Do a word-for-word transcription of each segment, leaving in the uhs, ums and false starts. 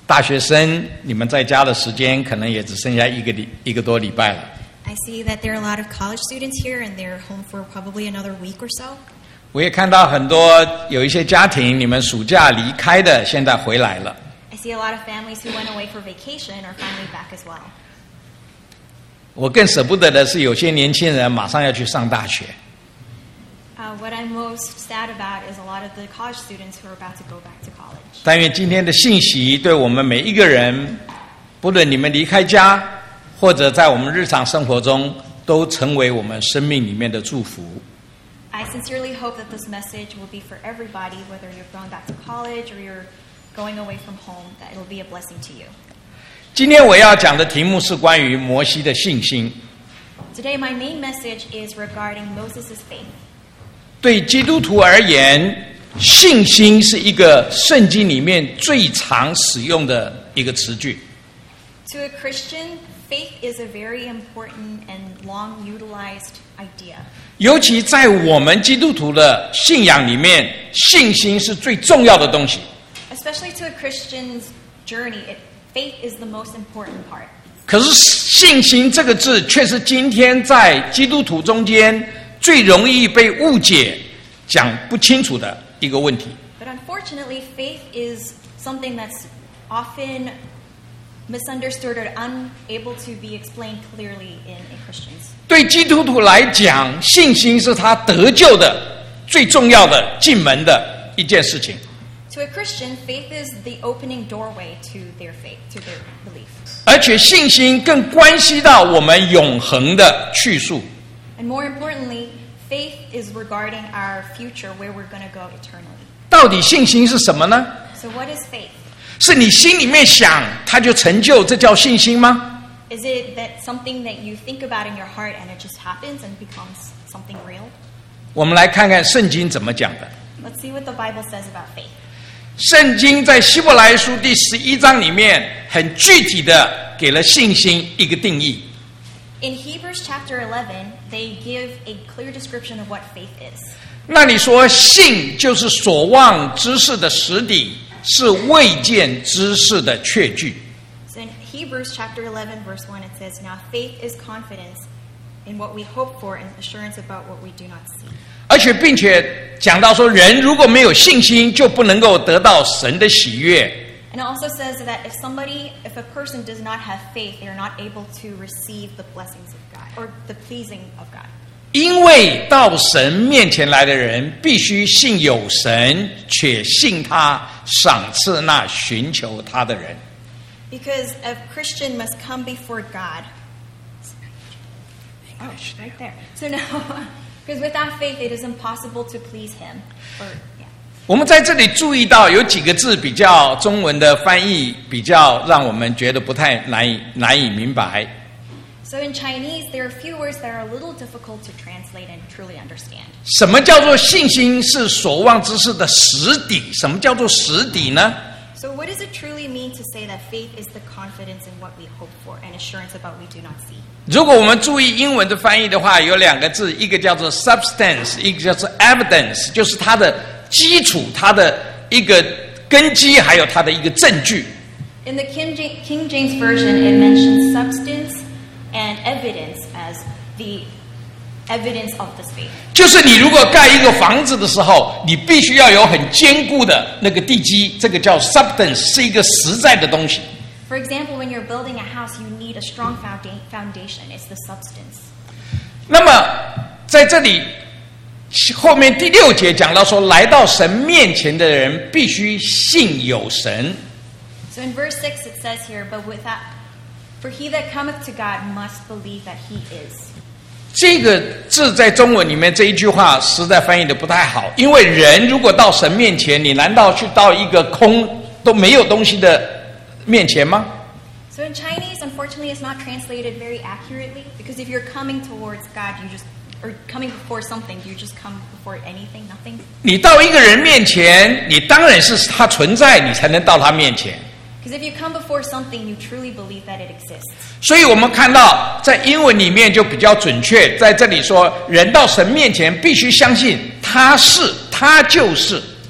大学生，你们在家的时间可能也只剩下一个礼一个多礼拜了。 I see that there are a lot of college students here, and they're home for probably another week or so. 我也看到很多有一些家庭，你们暑假离开的，现在回来了。 I see a lot of families who went away for vacation are finally back as well. 我更舍不得的是，有些年轻人马上要去上大学。 Uh, what I'm most sad about is a lot of the college students who are about to go back to college. 但愿今天的信息对我们每一个人，不论你们离开家，或者在我们日常生活中，都成为我们生命里面的祝福。 I sincerely hope that this message will be for everybody, whether you've gone back to college or you're going away from home, that it will be a blessing to you. 今天我要讲的题目是关于摩西的信心。 Today, my main message is regarding Moses' faith. 对基督徒而言，信心是一个圣经里面最常使用的一个词句。 To a Christian, faith is a very important and long utilized idea. 尤其在我们基督徒的信仰里面，信心是最重要的东西。 Especially to a Christian's journey, it, faith is the most important part. 可是信心这个字，却是今天在基督徒中间最容易被误解、讲不清楚的一个问题。 But unfortunately, faith is something that's often misunderstood or unable to be explained clearly in a Christian's. 对基督徒来讲，信心是他得救的最重要的进门的一件事情。 To a Christian, faith is the opening doorway to their faith, to their belief. 而且信心更关系到我们永恒的去处。 And more importantly, faith is regarding our future, where we're going to go eternally. 到底信心是什么呢？ So what is faith? 是你心里面想，它就成就，这叫信心吗？ Is it that something that you think about in your heart and it just happens and becomes something real? 我们来看看圣经怎么讲的。 Let's see what the Bible says about faith. 圣经在希伯来书第十一章里面，很具体的给了信心一个定义。 In Hebrews chapter eleven, they give a clear description of what faith is. 那里说，信就是所望之事的实底，是未见之事的确据。 So in Hebrews chapter eleven, verse one, it says, "Now faith is confidence in what we hope for and assurance about what we do not see." 而且并且讲到说，人如果没有信心，就不能够得到神的喜悦。 And it also says that if somebody, if a person does not have faith, they are not able to receive the blessings of God or the pleasing of God. 因为到神面前来的人，必须信有神，且信他赏赐那寻求他的人。 Because a Christian must come before God. Oh, right there. So no, because without faith, it is impossible to please Him. Or, yeah. 我们在这里注意到有几个字比较中文的翻译比较让我们觉得不太难以难以明白。 So in Chinese, there are a few words that are a little difficult to translate and truly understand. 什么叫做信心是所望之事的实底？什么叫做实底呢？ So what does it truly mean to say that faith is the confidence in what we hope for and assurance about what we do not see? 如果我们注意英文的翻译的话，有两个字，一个叫做 substance， 一个叫做 evidence， 就是它的基础，它的一个根基，还有它的一个证据。 In the King James, King James Version, it mentions substance and evidence as the evidence of this faith. 就是你如果盖一个房子的时候，你必须要有很坚固的那个地基，这个叫 substance， 是一个实在的东西。 For example, when you're building a house, you need a strong foundation. It's the substance. 那么在这里后面第六节讲到说，来到神面前的人必须信有神。 So in verse six it says here, but without, for he that cometh to God must believe that he is. 这个字在中文里面这一句话实在翻译的不太好，因为人如果到神面前，你难道去到一个空都没有东西的面前吗？ So in Chinese, unfortunately, it's not translated very accurately, because if you're coming towards God, you just, or coming before something, you just come before anything, nothing. 你到一个人面前，你当然是他存在，你才能到他面前。 Because if you come before something, you truly believe that it exists. 所以我们看到在英文里面就比较准确，在这里说，人到神面前必须相信他是，他就是。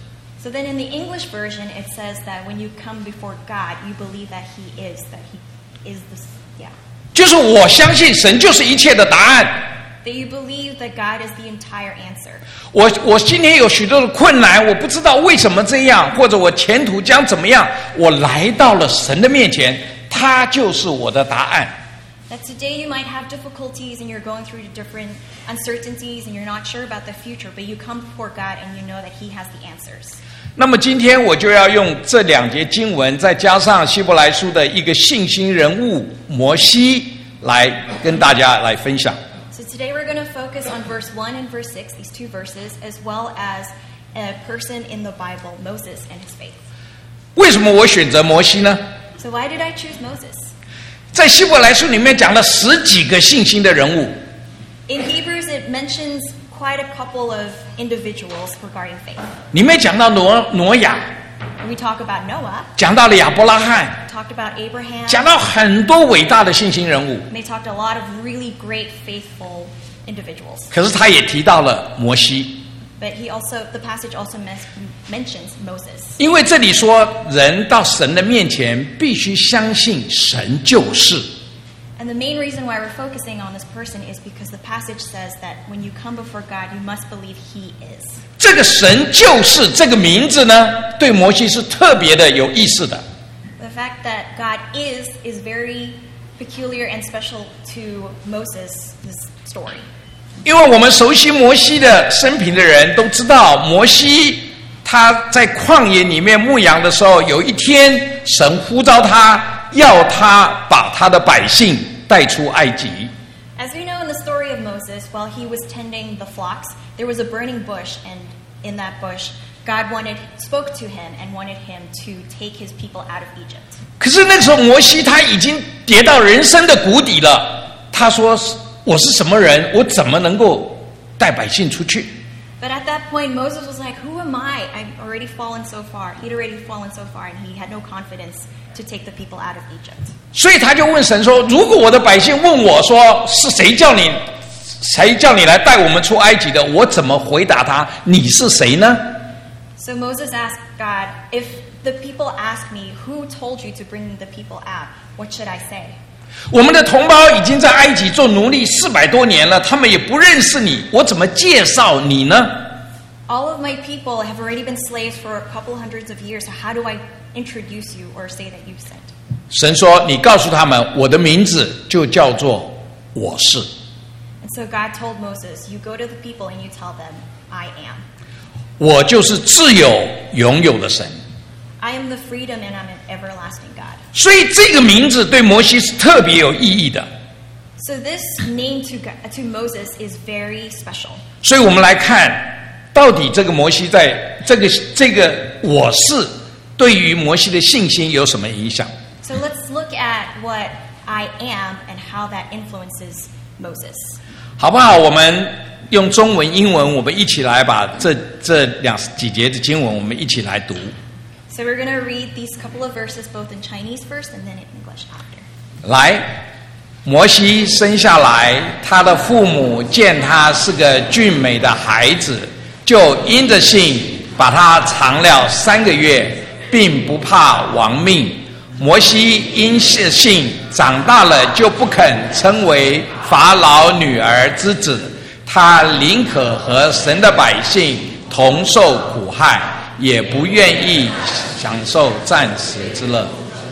So then in the English version, it says that when you come before God, you believe that He is, that He is the, yeah. 就是我相信神就是一切的答案。 That you believe that God is the entire answer. 我我今天有许多的困难，我不知道为什么这样，或者我前途将怎么样。我来到了神的面前，他就是我的答案。 That today you might have difficulties and you're going through different uncertainties and you're not sure about the future, but you come before God and you know that He has the answers. 那么今天我就要用这两节经文，再加上希伯来书的一个信心人物摩西，来跟大家来分享。 So today we're going to focus on verse one and verse six, these two verses, as well as a person in the Bible, Moses and his faith. 为什么我选择摩西呢？ So why did I choose Moses? 在希伯来书里面讲了十几个信心的人物。 In Hebrews, it mentions quite a couple of individuals regarding faith. 里面讲到挪挪亚， And we talk about Noah, 讲到了亚伯拉罕， talked about Abraham, 讲到很多伟大的信心人物。 and they talked a lot of really great, faithful individuals. 可是他也提到了摩西， But he also, the passage also mes- mentions Moses. 因为这里说人到神的面前必须相信神就是。 And the main reason why we're focusing on this person is because the passage says that when you come before God, you must believe He is. 这个神就是这个名字呢，对摩西是特别的有意思的。 The fact that God is is very peculiar and special to Moses' story. 因为我们熟悉摩西的生平的人都知道，摩西他在旷野里面牧羊的时候，有一天神呼召他，要他把他的百姓带出埃及。 As we know in the story of Moses, while he was tending the flocks, there was a burning bush, and in that bush, God wanted spoke to him and wanted him to take his people out of Egypt. 可是那时候摩西他已经跌到人生的谷底了，他说：“我是什么人？我怎么能够带百姓出去？” But at that point, Moses was like, who am I? I've already fallen so far. He'd already fallen so far, and he had no confidence to take the people out of Egypt. 所以他就问神说：“如果我的百姓问我说是谁叫你，谁叫你来带我们出埃及的？我怎么回答他？你是谁呢？” So Moses asked God, if the people ask me, who told you to bring the people out? What should I say? 我们的同胞已经在埃及做奴隶四百多年了，他们也不认识你，我怎么介绍你呢？ All of my people have already been slaves for a couple hundreds of years, so how do I introduce you or say that you've sent? 神说：“你告诉他们，我的名字就叫做我是。” And so God told Moses, you go to the people and you tell them, I am. 我就是自有永有的神。 I am the freedom and I'm an everlasting God. 所以这个名字对摩西是特别有意义的。 So this name to God, to Moses is very special. 所以我们来看，到底这个摩西在这个这个我是对于摩西的信心有什么影响？ So let's look at what I am and how that influences Moses. 好不好？我们用中文、英文，我们一起来把这这两几节的经文，我们一起来读。 So we're going to read these couple of verses both in Chinese first and then in English after. 来，摩西生下来，他的父母见他是个俊美的孩子，就因着信把他藏了三个月，并不怕亡命。摩西因是信长大了，就不肯称为法老女儿之子，他宁可和神的百姓同受苦害，也不愿意享受暂时之乐。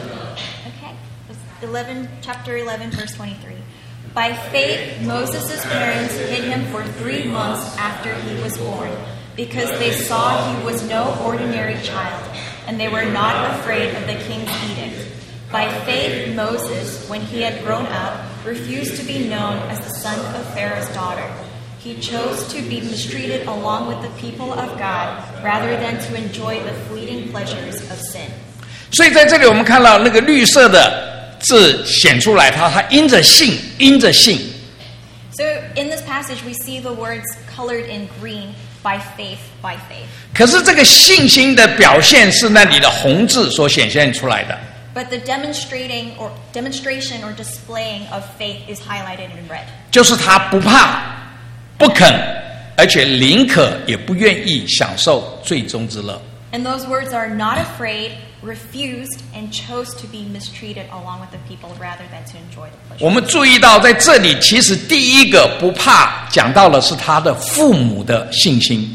Okay, eleven, chapter eleven, verse twenty-three. By faith, Moses' parents hid him for three months after he was born, because they saw he was no ordinary child, and they were not afraid of the king's edict. By faith, Moses, when he had grown up, refused to be known as the son of Pharaoh's daughter. He chose to be mistreated along with the people of God, rather than to enjoy the fleeting pleasures of sin. 所以在这里我们看到那个绿色的字显出来，他他因着信，因着信。 So in this passage, we see the words colored in green, by faith, by faith. 可是这个信心的表现是那里的红字所显现出来的。 But the demonstrating or demonstration or displaying of faith is highlighted in red. 就是他不怕、不肯，而且宁可也不愿意享受最终之乐。 And those words are not afraid, refused, and chose to be mistreated along with the people rather than to enjoy the pleasure. 我们注意到在这里，其实第一个不怕讲到的是他的父母的信心。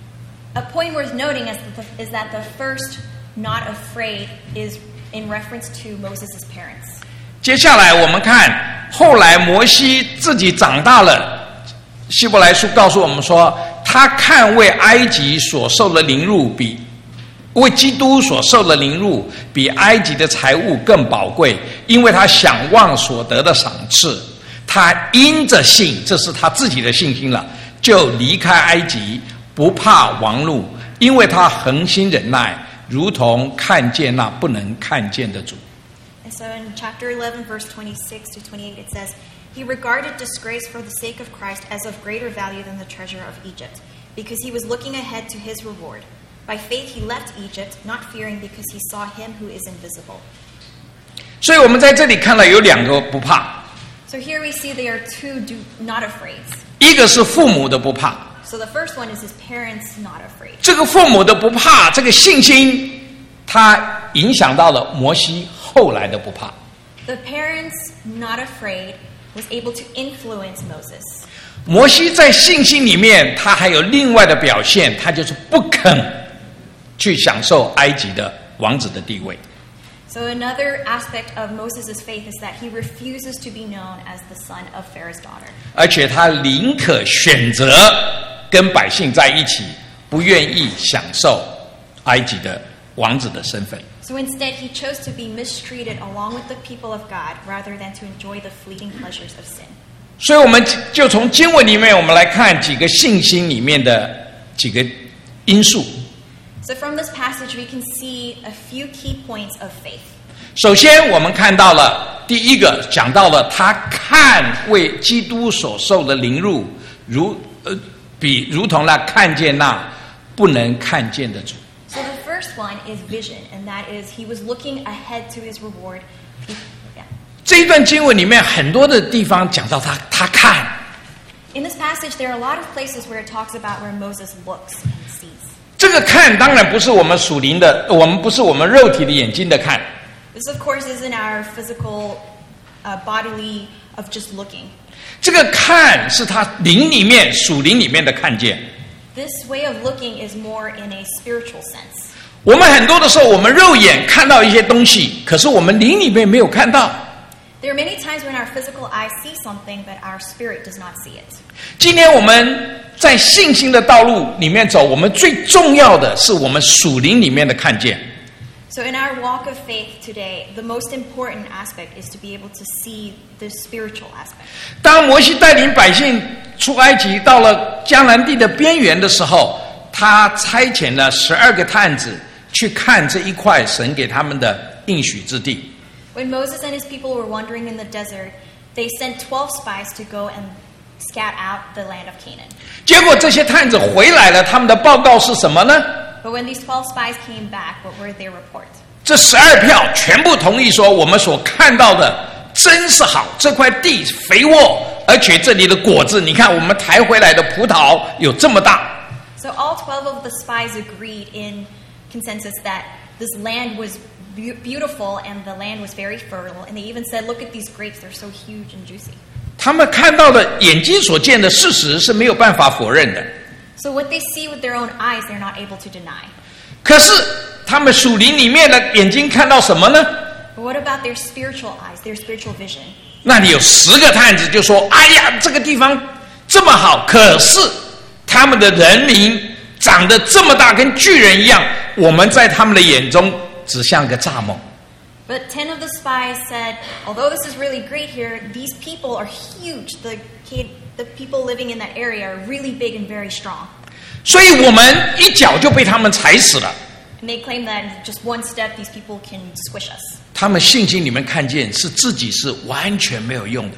A point worth noting is that the, is that the first not afraid is in reference to Moses' parents. 接下来我们看，后来摩西自己长大了，希伯来书告诉我们说，他看为埃及所受的凌辱比为基督所受的凌辱比埃及的财物更宝贵，因为他想望所得的赏赐，他因着信，这是他自己的信心了，就离开埃及，不怕王怒，因为他恒心忍耐，如同看见那不能看见的主。 And so in chapter eleven, verse twenty-six to twenty-eight, it says, He regarded disgrace for the sake of Christ as of greater value than the treasure of Egypt, because he was looking ahead to his reward. By faith he left Egypt, not fearing because he saw him who is invisible. 所以我们在这里看到有两个不怕。 So here we see there are two do not afraids. 一个是父母的不怕。 So the first one is his parents not afraid. 这个父母的不怕，这个信心，它影响到了摩西后来的不怕。 The parents not afraid was able to influence Moses. 摩西在信心里面，他还有另外的表现，他就是不肯去享受埃及的王子的地位。 So another aspect of Moses' faith is that he refuses to be known as the son of Pharaoh's daughter. 而且他宁可选择跟百姓在一起，不愿意享受埃及的王子的身份。 So instead, he chose to be mistreated along with the people of God rather than to enjoy the fleeting pleasures of sin. 所以我们就从经文里面，我们来看几个信心里面的几个因素。 So from this passage, we can see a few key points of faith. 首先，我们看到了第一个，讲到了他看为基督所受的凌辱，如呃比如同那看见那不能看见的主。 So the first one is vision, and that is he was looking ahead to his reward. Yeah. 这一段经文里面很多的地方讲到他，他看。 In this passage, there are a lot of places where it talks about where Moses looks and sees. 这个看当然不是我们属灵的，我们不是我们肉体的眼睛的看。 This, of course, isn't our physical, uh, bodily of just looking. 这个看是他灵里面、属灵里面的看见。 This way of looking is more in a spiritual sense. 我们很多的时候，我们肉眼看到一些东西，可是我们灵里面没有看到。 There are many times when our physical eye sees something, but our spirit does not see it. 今天我们在信心的道路里面走，我们最重要的是我们属灵里面的看见。 So in our walk of faith today, the most important aspect is to be able to see the spiritual aspect. 当摩西带领百姓出埃及，到了迦南地的边缘的时候，他差遣了十二个探子去看这一块神给他们的应许之地。 When Moses and his people were wandering in the desert, they sent twelve spies to go and scout out the land of Canaan. 结果这些探子回来了，他们的报告是什么呢？ But when these twelve spies came back, what were their reports? 这十二票全部同意说，我们所看到的真是好，这块地肥沃，而且这里的果子，你看我们抬回来的葡萄有这么大。 So all twelve of the spies agreed in consensus that this land was be- beautiful and the land was very fertile. And they even said, look at these grapes, they're so huge and juicy. 他们看到的眼睛所见的事实是没有办法否认的。 So what they see with their own eyes, they're not able to deny. 可是他们属灵里面的眼睛看到什么呢？ But what about their spiritual eyes, their spiritual vision? 那里有十个探子就说：“哎呀，这个地方这么好，可是他们的人民长得这么大，跟巨人一样，我们在他们的眼中只像个蚱蜢。” But ten of the spies said, although this is really great here, these people are huge. The, the people living in that area are really big and very strong. 所以我们一脚就被他们踩死了。 And they claim that in just one step, these people can squish us. 他们信心里面看见是自己是完全没有用的。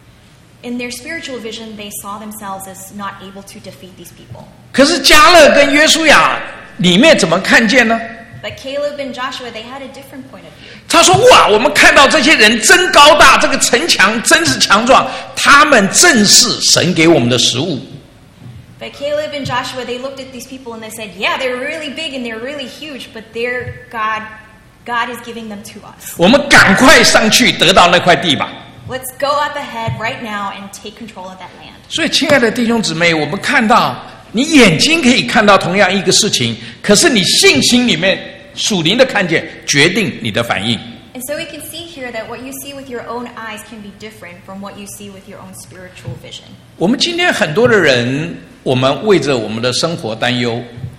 In their spiritual vision, they saw themselves as not able to defeat these people. 可是迦勒跟约书亚里面怎么看见呢？ But Caleb and Joshua, they had a different point of view. 他说：“哇，我们看到这些人真高大，这个城墙真是强壮，他们正是神给我们的食物。” But Caleb and Joshua, they looked at these people and they said, yeah, they're really big and they're really huge, but they're God, God is giving them to us. 我们赶快上去得到那块地吧。 Let's go up ahead right now and take control of that land. 所以，亲爱的弟兄姊妹，我们看到你眼睛可以看到同样一个事情，可是你信心里面属灵的看见，决定你的反应。 And so we can see here that what you see with your own eyes can be different from what you see with your own spiritual vision. 我们今天很多的人，我们为着我们的生活担忧。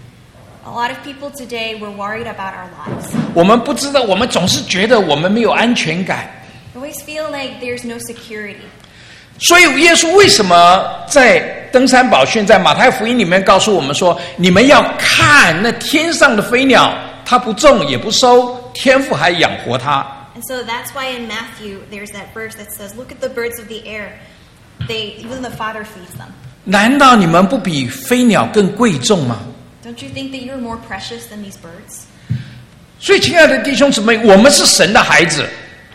A lot of people today were worried about our lives. 我们不知道，我们总是觉得我们没有安全感。 We always feel like there's no security. 所以耶稣为什么在登山宝训，在马太福音里面告诉我们说，你们要看那天上的飞鸟，它不种也不收，天父还养活它。 And so that's why in Matthew there's that verse that says, look at the birds of the air. They, even the Father feeds them. 难道你们不比飞鸟更贵重吗？ Don't you think that you're more precious than these birds? 所以，亲爱的弟兄姊妹，我们是神的孩子，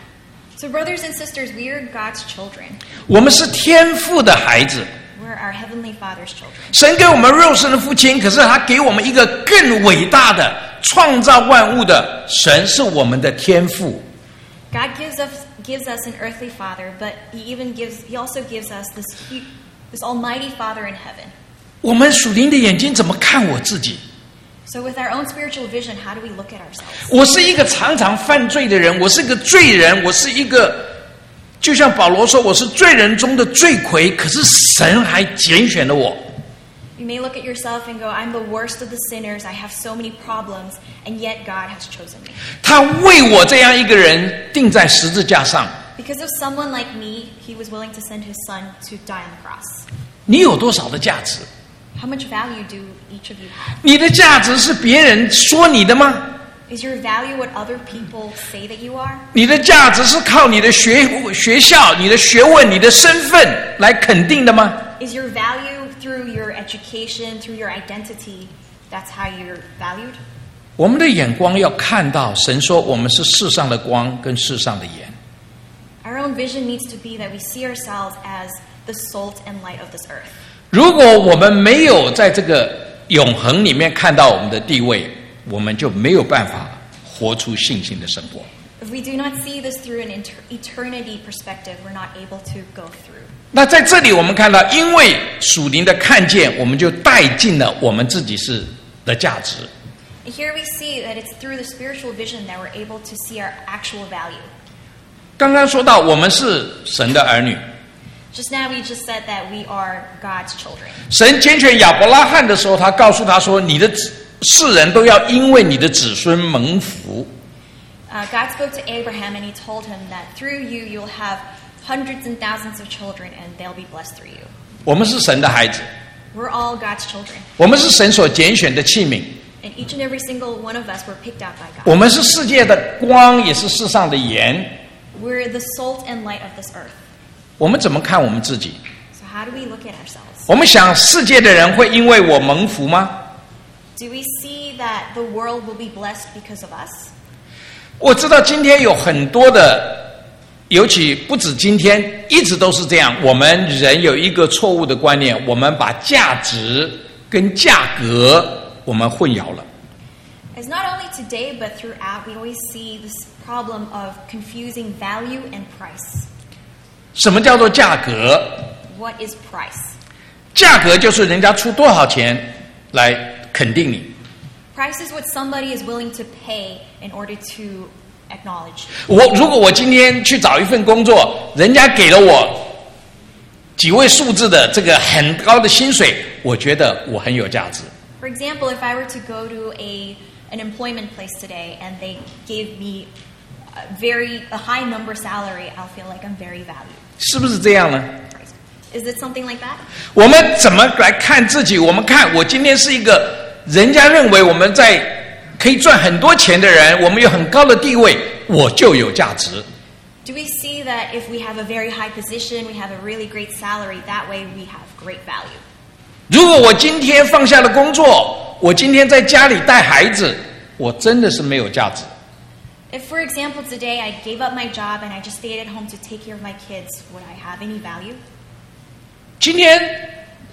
So brothers and sisters, we are God's children. 我们是天父的孩子。 We're our Heavenly Father's children. 神给我们肉身的父亲，可是他给我们一个更伟大的创造万物的神，是我们的天父。 God gives us gives us an earthly father, but he even gives he also gives us this this almighty Father in heaven. 我们属灵的眼睛怎么看我自己？ So with our own spiritual vision, how do we look at ourselves? 我是一个常常犯罪的人，我是一个罪人，我是一个，就像保罗说，我是罪人中的罪魁，可是神还拣选了我。 You may look at yourself and go, I'm the worst of the sinners. I have so many problems, and yet God has chosen me. 他为我这样一个人钉在十字架上。 Because of someone like me, he was willing to send his son to die on the cross. 你有多少的价值？ How much value do each of you have? 你的价值是别人说你的吗？ Is your value what other people say that you are? 你的价值是靠你的学学校、你的学问、你的身份来肯定的吗？ Is your value through your education, through your identity? That's how you're valued? 我们的眼光要看到，神说我们是世上的光跟世上的盐。 Our own vision needs to be that we see ourselves as the salt and light of this earth. 如果我们没有在这个永恒里面看到我们的地位，我们就没有办法活出信心的生活。 If we do not see this through an inter- eternity perspective, we're not able to go through. 那在这里我们看到，因为属灵的看见，我们就带进了我们自己是的价值。 And here we see that it's through the spiritual vision that we're able to see our actual value. 刚刚说到我们是神的儿女， Just now we just said that we are God's children. 神拣选亚伯拉罕的时候，他告诉他说：“你的子世人都要因为你的子孙蒙福。” Uh, God spoke to Abraham and he told him that through you, you'll have hundreds and thousands of children and they'll be blessed through you. 我们是神的孩子， We're all God's children. 我们是神所拣选的器皿， And each and every single one of us were picked out by 我 God. 们是世界的光，也是世上的盐。 We're the salt and light of this earth. 我们怎么看我们自己？ So how do we look at ourselves? 我们想世界的人会因为我蒙福吗？ Do we see that the world will be blessed because of us? 我知道今天有很多的，尤其不止今天，一直都是这样。我们人有一个错误的观念，我们把价值跟价格我们混淆了。 As not only today, but throughout, we always see this problem of confusing value and price. 什么叫做价格？ What is price? 价格就是人家出多少钱来肯定你。 Price is what somebody is willing to pay in order to acknowledge you. 我如果我今天去找一份工作，人家给了我几位数字的这个很高的薪水，我觉得我很有价值。 For example, if I were to go to a an employment place today and they gave me a very a high number salary, I'll feel like I'm very valued. 是不是这样呢？ Is it something like that? 我们怎么来看自己？我们看我今天是一个人家认为我们在可以赚很多钱的人，我们有很高的地位，我就有价值。 Do we see that if we have a very high position, we have a really great salary, that way we have great value? 如果我今天放下了工作，我今天在家里带孩子，我真的是没有价值。 If, for example, today I gave up my job and I just stayed at home to take care of my kids, would I have any value? 今天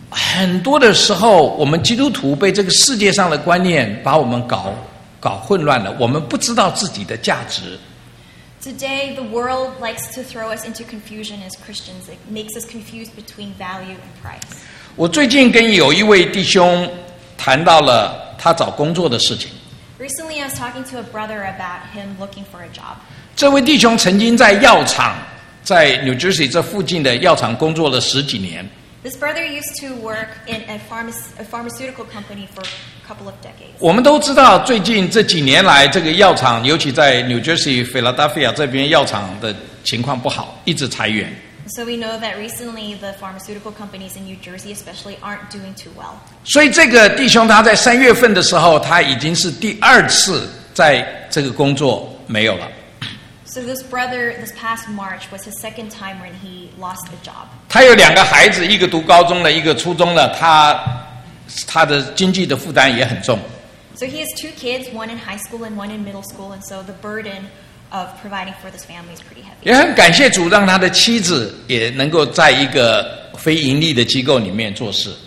很多的时候，我们基督徒被这个世界上的观念把我们搞搞混乱了，我们不知道自己的价值。 Today, the world likes to throw us into confusion as Christians. It makes us confused between value and price. 我最近跟有一位弟兄谈到了他找工作的事情。 Recently, I was talking to a brother about him looking for a job. 这位弟兄曾经在药厂，在 New Jersey 这附近的药厂工作了十几年。 This brother used to work in a, pharma- a pharmaceutical company for a couple of decades. 我们都知道，最近这几年来，这个药厂，尤其在 New Jersey、Philadelphia 这边药厂的情况不好，一直裁员。 So we know that recently the pharmaceutical companies in New Jersey especially aren't doing too well. 所以这个弟兄他在三月份的时候，他已经是第二次在这个工作没有了。 So this brother, this past March, was his second time when he lost a job. 他有两个孩子，一个读高中的，一个初中的，他他的经济的负担也很重。 So he has two kids, one in high school and one in middle school, and so the burden of providing for this family is pretty heavy. 也很感谢主，让他的妻子也能够在一个非盈利的机构里面做事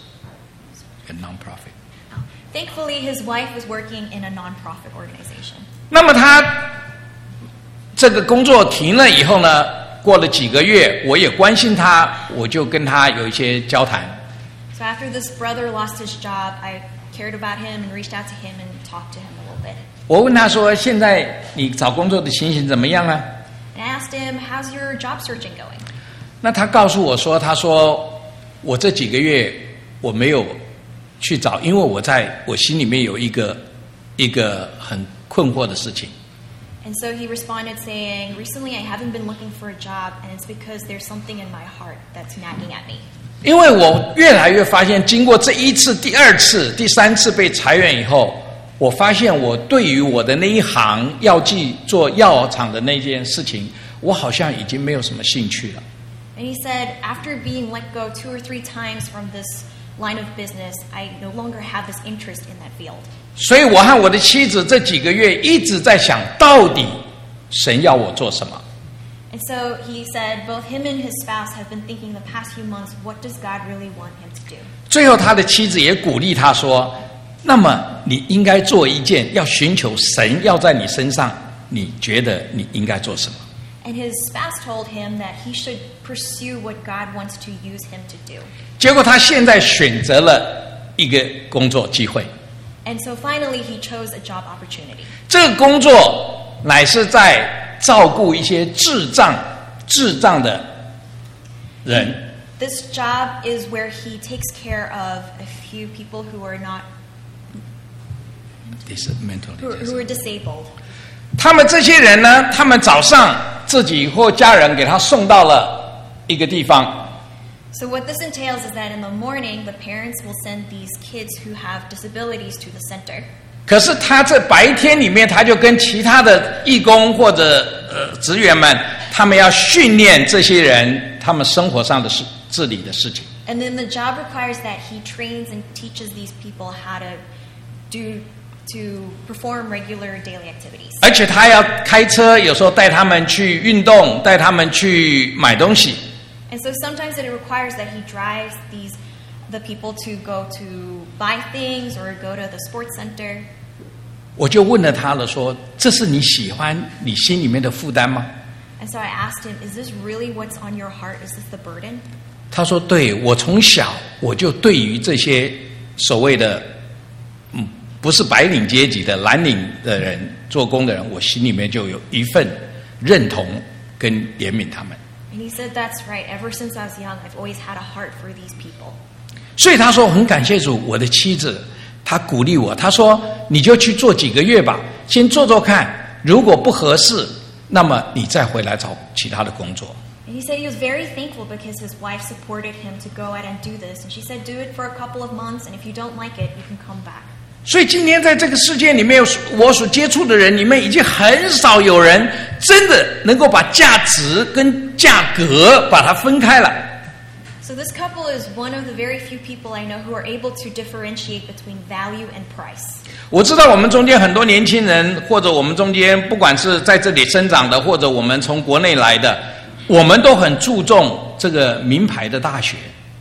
，a non-profit。 Thankfully, his wife was working in a non-profit organization. 那么他这个工作停了以后呢，过了几个月，我也关心他，我就跟他有一些交谈。 So after this brother lost his job, I cared about him and reached out to him and talked to him a little bit. 我问他说：“现在你找工作的情形怎么样啊？” And I asked him, "How's your job searching going?" 那他告诉我说：“他说我这几个月我没有去找，因为我在我心里面有一个一个很困惑的事情。” And so he responded saying, "Recently I haven't been looking for a job, and it's because there's something in my heart that's nagging at me." 因为我越来越发现，经过这一次、第二次、第三次被裁员以后，我发现我对于我的那一行药剂做药厂的那件事情，我好像已经没有什么兴趣了。 And he said, after being let go two or three times from this line of business, I no longer have this interest in that field. 所以我和我的妻子这几个月一直在想，到底神要我做什么。 And so he said, both him and his spouse have been thinking the past few months, what does God really want him to do? 最后他的妻子也鼓励他说，那么你应该做一件要寻求神要在你身上，你觉得你应该做什么？ And his spouse told him that he should pursue what God wants to use him to do. 结果他现在选择了一个工作机会。 And so finally he chose a job opportunity. 这个工作乃是在照顾一些智障、智障的人。 This job is where he takes care of a few people who are not who are, who are disabled. 他们这些人呢，他们早上自己或家人给他送到了一个地方。 So what this entails is that in the morning, the parents will send these kids who have disabilities to the center. 可是他在白天里面，他就跟其他的义工或者呃职员们，他们要训练这些人他们生活上的事治理的事情。 And then the job requires that he trains and teaches these people how to do to perform regular daily activities. 而且他要开车，有时候带他们去运动，带他们去买东西。 And so sometimes it requires that he drives these the people to go to buy things or go to the sports center. 我就问了他了，说：“这是你喜欢、你心里面的负担吗？” And so I asked him, "Is this really what's on your heart? Is this the burden?" 他说：“对，我从小我就对于这些所谓的嗯不是白领阶级的蓝领的人做工的人，我心里面就有一份认同跟怜悯他们。” And he said, "That's right. Ever since I was young, I've always had a heart for these people." 所以他说很感谢主，我的妻子她鼓励我，她说你就去做几个月吧，先做做看，如果不合适，那么你再回来找其他的工作。 And he said he was very thankful because his wife supported him to go out and do this. And she said, "Do it for a couple of months, and if you don't like it, you can come back." 所以今天在这个世界里面，我所接触的人里面，已经很少有人真的能够把价值跟价格把它分开了。 So this couple is one of the very few people I know who are able to differentiate between value and price. 我知道我们中间很多年轻人，或者我们中间不管是在这里生长的，或者我们从国内来的，我们都很注重这个名牌的大学。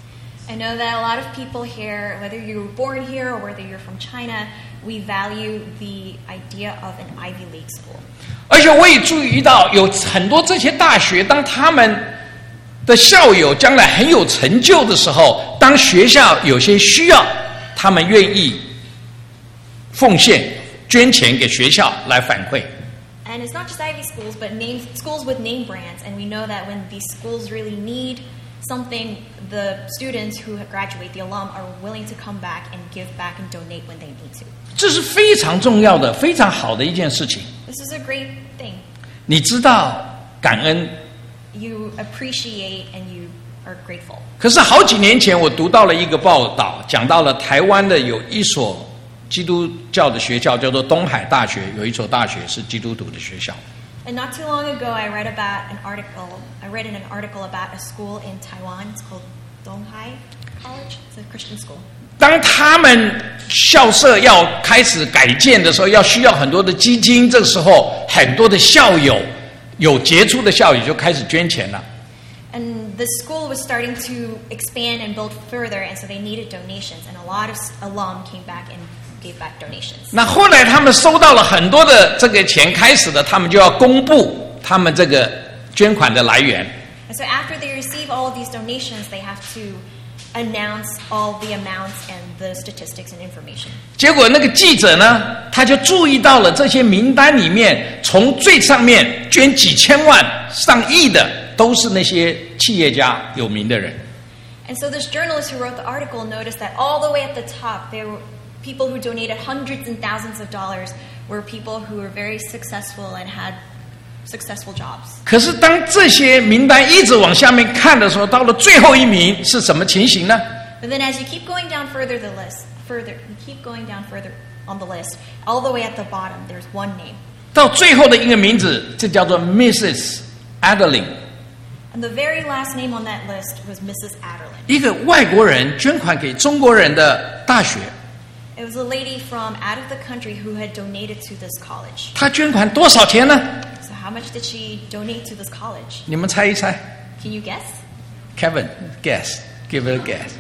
I know that a lot of people here, whether you were born here or whether you're from China, we value the idea of an Ivy League school. 而且我也注意到，有很多这些大学，当他们的校友将来很有成就的时候，当学校有些需要，他们愿意奉献、捐钱给学校来反馈。 And it's not just Ivy schools, but name, schools with name brands. And we know that when these schools really need something, the students who graduate, the alum, are willing to come back and give back and donate when they need to. 这是非常重要的、非常好的一件事情。 This is a great thing. 你知道感恩。 You appreciate and you are grateful. 可是好几年前，我读到了一个报道，讲到了台湾的有一所基督教的学校，叫做东海大学，有一所大学是基督徒的学校。 And not too long ago, I read about an article. I read in an article about a school in Taiwan. It's called Donghai College. It's a Christian school. 当他们校舍要开始改建的时候，要需要很多的基金，这时候很多的校友，有杰出的校友就开始捐钱了。 And the school was starting to expand and build further, and so they needed donations. And a lot of alum came back and gave back donations. 那后来他们收到了很多的这个钱，开始的他们就要公布他们这个捐款的来源。 And so after they receive all of these donations, they have to announce all the amounts and the statistics and information. 结果那个记者呢，他就注意到了这些名单里面，从最上面捐几千万、上亿的，都是那些企业家、有名的人。 And so this journalist who wrote the article noticed that all the way at the top, there were people who donated hundreds and thousands of dollars were people who were very successful and had successful jobs. 可是当这些名单一直往下面看的时候，到了最后一名是什么情形呢？ But then as you keep going down further the list, further, you keep going down further on the list, all the way at the bottom, there's one name. 到最后的一个名字，这叫做 Missus Adeline。 And the very last name on that list was Missus Adeline. 一个外国人捐款给中国人的大学。 It was a lady from out of the country who had donated to this college. 她捐款多少钱呢？ So how much did she donate to this college? 你们猜一猜。 Can you guess? Kevin, guess. Give it a guess.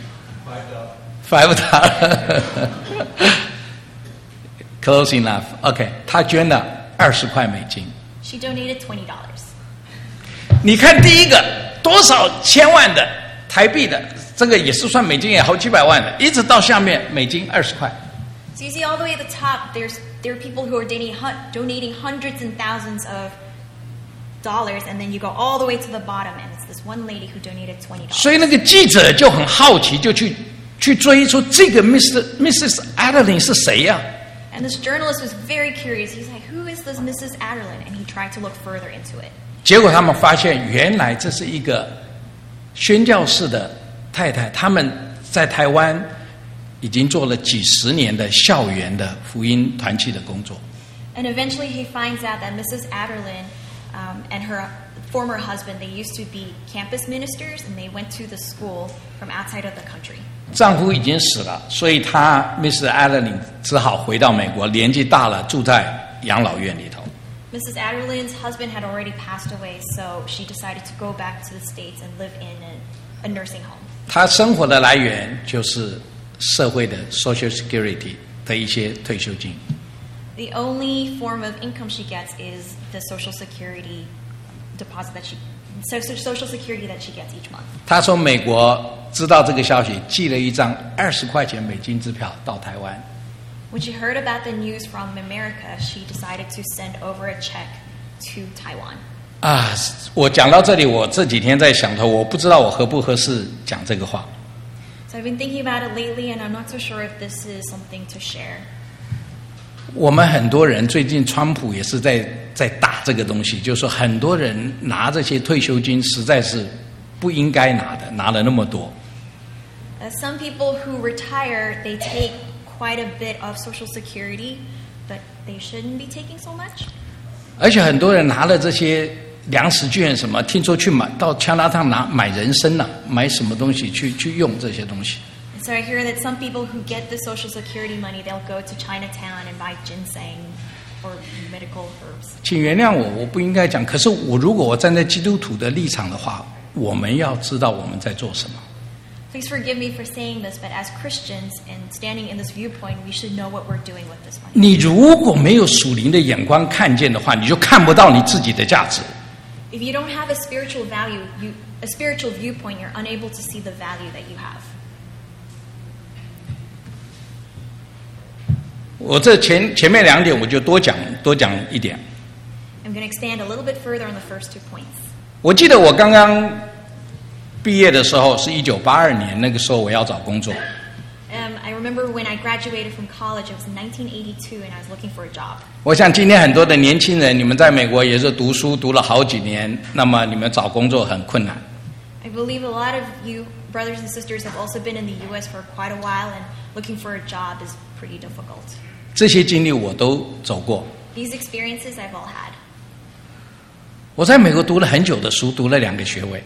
Five dollars. Close enough. OK， 她捐了二十块美金。 She donated twenty dollars. 你看第一个多少千万的台币的，这个也是算美金，也好几百万的，一直到下面美金二十块。 So you see all the way at the top, there's there are people who are donating, donating hundreds and thousands of dollars, and then you go all the way to the bottom, and it's this one lady who donated twenty dollars. 所以那个记者就很好奇，就去去追说这个 Mister Missus Adeline 是谁呀、啊？ And this journalist was very curious. He's like, "Who is this Missus Adeline?" And he tried to look further into it. 结果他们发现，原来这是一个宣教士的太太，他们在台湾已经做了几十年的校园的福音团契的工作。 And eventually he finds out that Missus Adeline um, and her former husband, they used to be campus ministers, and they went to the school from outside of the country. 丈夫已经死了，所以她 Missus Adeline 只好回到美国，年纪大了，住在养老院里头。 Missus Adeline's husband had already passed away, so she decided to go back to the States and live in a, a nursing home. 她生活的来源就是社会的 Social Security 的一些退休金。 The only form of income she gets is the Social Security deposit that she, so Social Security that she gets each month. 她从美国知道这个消息，寄了一张二十块钱美金支票到台湾。 When she heard about the news from America, she decided to send over a check to Taiwan. 啊，我讲到这里，我这几天在想头，我不知道我合不合适讲这个话。 So I've been thinking about it lately, and I'm not so sure if this is something to share. 我们很多人最近，川普也是在在打这个东西，就是说很多人拿这些退休金实在是不应该拿的，拿了那么多。 Uh, some people who retire, they take quite a bit of Social Security, but they shouldn't be taking so much. 而且很多人拿了这些粮食券什么，听说去买到加拿大拿买人参呐、啊，买什么东西去去用这些东西。 So I hear that some people who get the Social Security money, they'll go to Chinatown and buy ginseng or medical herbs. 请原谅我，我不应该讲。可是我如果我站在基督徒的立场的话，我们要知道我们在做什么。 Please forgive me for saying this, but as Christians and standing in this viewpoint, we should know what we're doing with this money. 你如果没有属灵的眼光看见的话，你就看不到你自己的价值。 If you don't have a spiritual value, you, a spiritual viewpoint, you're unable to see the value that you have. 我这前前面两点我就多讲多讲一点。 I'm going to expand a little bit further on the first two points. 我记得我刚刚毕业的时候是一九八二年，那个时候我要找工作。 Um, I remember when I graduated from college, it was nineteen eighty-two, and I was looking for a job. 我想今天很多的年轻人，你们在美国也是读书读了好几年，那么你们找工作很困难。 I believe a lot of you brothers and sisters have also been in the U S for quite a while, and looking for a job is pretty difficult. 这些经历我都走过。 These experiences I've all had. 我在美国读了很久的书，读了两个学位。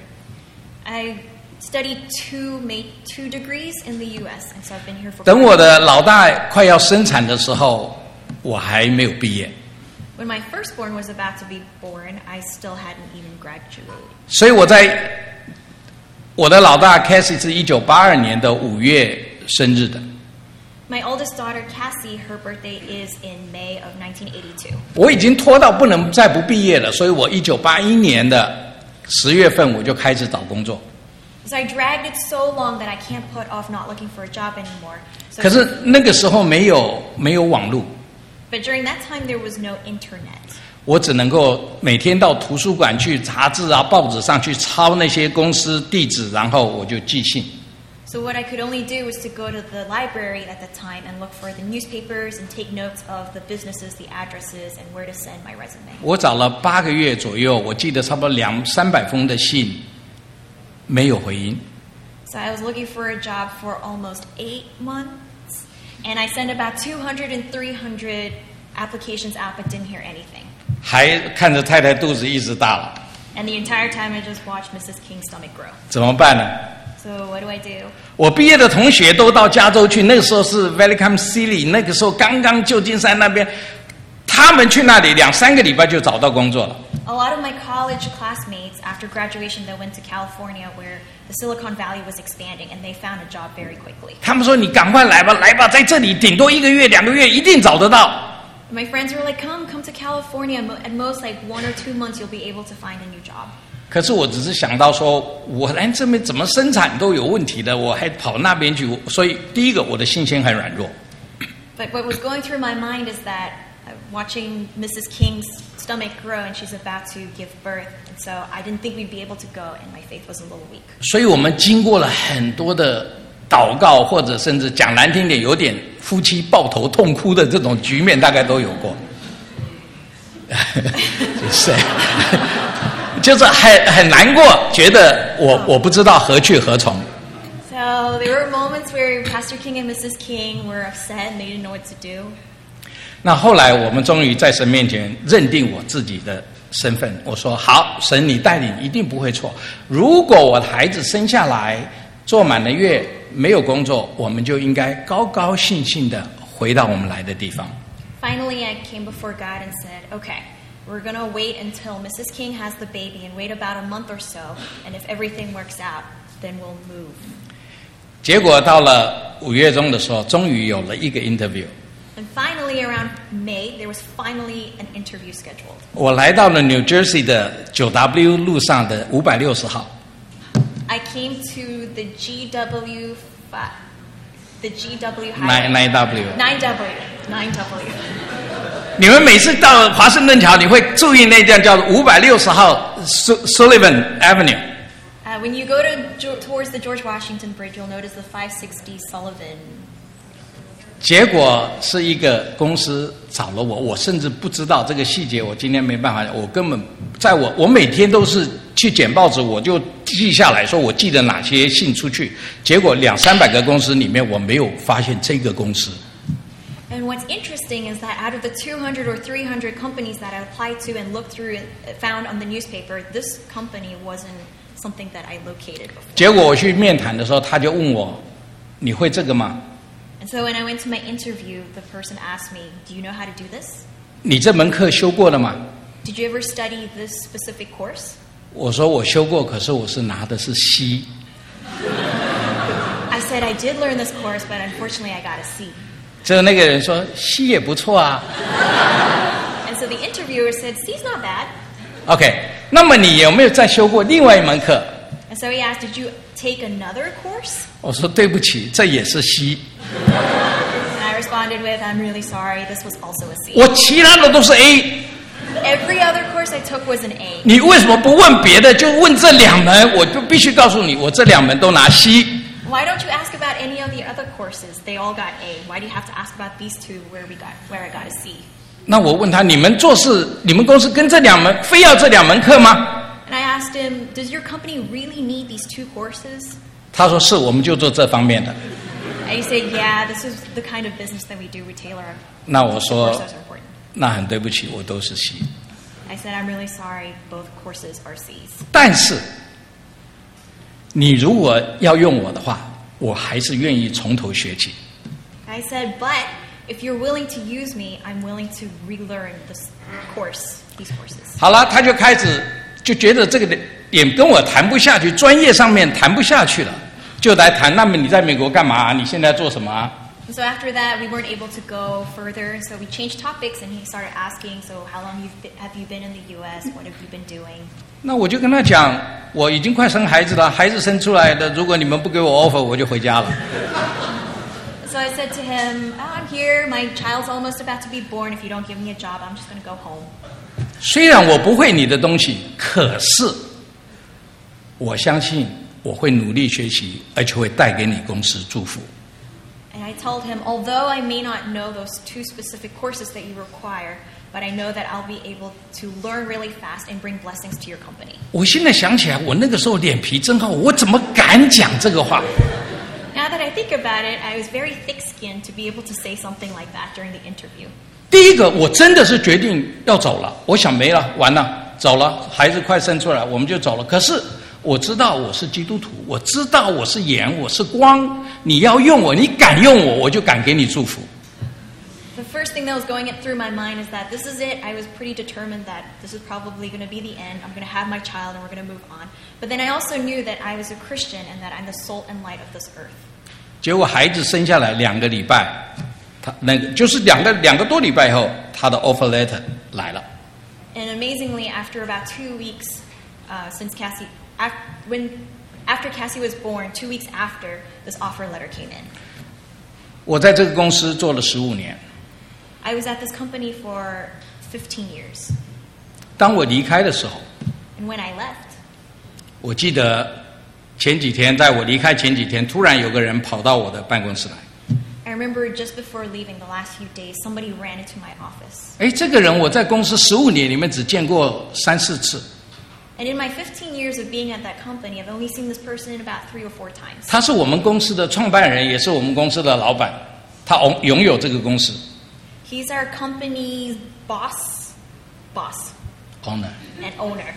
I studied two, made two degrees in the U S, and so I've been here for. 等我的老大快要生产的时候，我还没有毕业。 When my firstborn was about to be born, I still hadn't even graduated. 所以我在我的老大 Cassie 是一九八二年的五月生日的。 My oldest daughter, Cassie, her birthday is in May of nineteen eighty-two. 我已经拖到不能再不毕业了，所以我一九八一年的十月份我就开始找工作。 So I dragged it so long that I can't put off not looking for a job anymore. So 可是那个时候没有没有网络， But during that time, there was no internet. 我只能够每天到图书馆去杂志啊、报纸上去抄那些公司地址，然后我就寄信。 So what I could only do was to go to the library at the time and look for the newspapers and take notes of the businesses, the addresses, and where to send my resume. 我找了八个月左右，我记得差不多两三百封的信，没有回音。 So I was looking for a job for almost eight months, and I sent about two hundred and three hundred applications out, but didn't hear anything. 还看着太太肚子一直大了， And the entire time, I just watched Missus King's stomach grow. 怎么办呢？ So what do I do? 我毕业的同学都到加州去，那个时候是 Valley City， 那个时候刚刚旧金山那边，他们去那里两三个礼拜就找到工作了。 A lot of my college classmates, after graduation, they went to California, where the Silicon Valley was expanding, and they found a job very quickly. 他们说：“你赶快来吧，来吧，在这里顶多一个月、两个月一定找得到。” My friends were like, "Come, come to California. At most, like one or two months, you'll be able to find a new job." 可是我只是想到说，我来这边怎么生产都有问题的，我还跑那边去，所以第一个我的信心很软弱。 But what was going through my mind is that uh, watching Missus King's stomach grow, and she's about to give birth, and so I didn't think we'd be able to go, and my faith was a little weak. 所以我们经过了很多的祷告，或者甚至讲难听点，有点夫妻抱头痛哭的这种局面，大概都有过。是。就是很很难过，觉得我我不知道何去何从。 So there were moments where Pastor King and Missus King were upset and they didn't know what to do. 那后来我们终于在神面前认定我自己的身份。我说好，神你带领一定不会错。如果我的孩子生下来做满了月没有工作，我们就应该高高兴兴的回到我们来的地方。 Finally, I came before God and said, "Okay, we're going to wait until Missus King has the baby and wait about a month or so, and if everything works out, then we'll move." 结果到了五月中的时候，终于有了一个 interview。 And finally, around May, there was finally an interview scheduled. 我来到了 New Jersey 的九 W 路上的五百六十号。 I came to the G W, the G W nine nine W nine W nine W. 你们每次到华盛顿桥，你会注意那辆叫五百六十号 Sullivan Avenue。 Uh, when you go to towards the George Washington Bridge, you'll notice the five sixty Sullivan. 结果是一个公司找了我，我甚至不知道这个细节，我今天没办法，我根本在我我每天都是去捡报纸，我就记下来说我寄了哪些信出去，结果两三百个公司里面我没有发现这个公司。 And what's interesting is that out of the two hundred or three hundred companies that I applied to and looked through and found on the newspaper, this company wasn't something that I located before. 结果我去面谈的时候，他就问我：“你会这个吗？” And so when I went to my interview, the person asked me, "Do you know how to do this? 你这门课修过了吗？ Did you ever study this specific course?" 我说我修过，可是我是拿的是 C。 said, I did learn this course, but unfortunately I got a C. 这那个人说 C 也不错啊。 And so the interviewer said, C's not bad. OK， 那么你有没有再修过另外一门课？ And so he asked, did you take another course? 我说对不起，这也是 C。 And I responded with, I'm really sorry, this was also a C. 我其他的都是 A。 Every other course I took was an A. 你为什么不问别的，就问这两门？我就必须告诉你，我这两门都拿 C。 Why don't you ask about any of the other courses? They all got A. Why do you have to ask about these two where we got where I got a C? 那我问他，你们做事，你们公司跟这两门非要这两门课吗？ And I asked him, does your company really need these two courses? 他说是，我们就做这方面的。 And he said, yeah, this is the kind of business that we do. We tailor our 那我 courses 说， are important. 那很对不起，我都是 C。 I said, I'm really sorry, both courses are C's. 但是，你如果要用我的话，我还是愿意从头学起。 I said, but if you're willing to use me, I'm willing to relearn this course, these courses. 好了，他就开始就觉得这个也跟我谈不下去，专业上面谈不下去了，就来谈。那么你在美国干嘛？你现在做什么啊？ And so after that, we weren't able to go further, and so we changed topics, and he started asking, so how long you've been, have you been in the U S? What have you been doing? 那我就跟他讲，我已经快生孩子了，孩子生出来的，如果你们不给我 offer， 我就回家了。 So I said to him, oh, I'm here, my child's almost about to be born. If you don't give me a job, I'm just going to go home. 虽然我不会你的东西，可是我相信我会努力学习，而且会带给你公司祝福。 And I told him, although I may not know those two specific courses that you require, but I know that I'll be able to learn really fast and bring blessings to your company. 我现在想起来，我那个时候脸皮真厚，我怎么敢讲这个话？ Now that I think about it, I was very thick-skinned to be able to say something like that during the interview. 第一个，我真的是决定要走了，我想没了，完了，走了，孩子快生出来，我们就走了。可是我知道我是基督徒，我知道我是盐，我是光，你要用我，你敢用我，我就敢给你祝福。 The first thing that was going through my mind is that this is it. I was pretty determined that this is probably going to be the end. I'm going to have my child and we're going to move on. But then I also knew that I was a Christian and that I'm the salt and light of this earth. 结果孩子生下来两个礼拜，他那个就是两个两个多礼拜后，他的 offer letter 来了。 And amazingly, after about two weeks, uh, since Cassie, af- when after Cassie was born, two weeks after, this offer letter came in. 我在这个公司做了十五年。 I was at this company for fifteen years. 当我离开的时候， And when I left, 我记得前几天，在我离开前几天，突然有个人跑到我的办公室来。 I remember just before leaving the last few days, somebody ran into my office. 哎，这个人我在公司十五年里面只见过三四次。 And in my fifteen years of being at that company, I've only seen this person about three or four times. 他是我们公司的创办人，也是我们公司的老板，他拥拥有这个公司。 He's our company's boss, boss, owner。 and owner.